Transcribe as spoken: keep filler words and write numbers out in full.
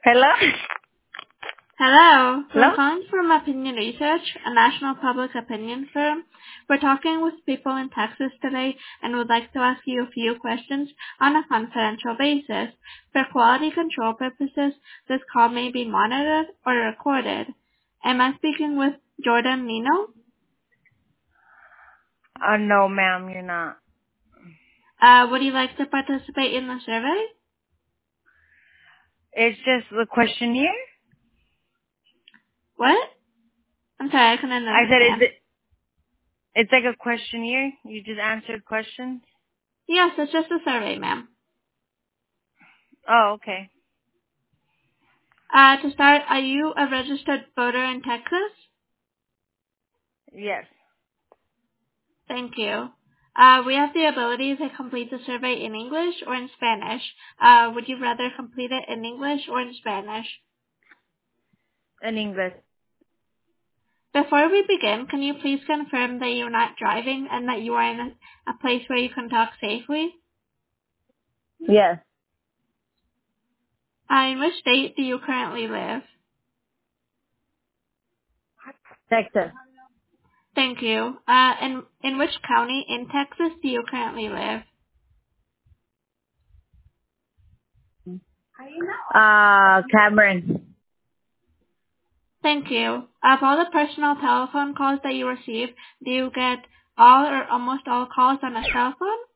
Hello? Hello. Hello? I'm calling from Opinion Research, a national public opinion firm. We're talking with people in Texas today and would like to ask you a few questions on a confidential basis. For quality control purposes, this call may be monitored or recorded. Am I speaking with Jordan Nino? Uh, no, ma'am, you're not. Uh, would you like to participate in the survey? It's just the questionnaire? What? I'm sorry, I couldn't I said, is understand. it, it's like a questionnaire? You just answered questions? Yes, it's just a survey, ma'am. Oh, okay. Uh, to start, are you a registered voter in Texas? Yes. Thank you. Uh, we have the ability to complete the survey in English or in Spanish. Uh, would you rather complete it in English or in Spanish? In English. Before we begin, can you please confirm that you're not driving and that you are in a, a place where you can talk safely? Yes. Uh, in which state do you currently live? Texas. Thank you. Uh, in, in which county in Texas do you currently live? Uh, Cameron. Thank you. Of all the personal telephone calls that you receive, do you get all or almost all calls on a cell phone?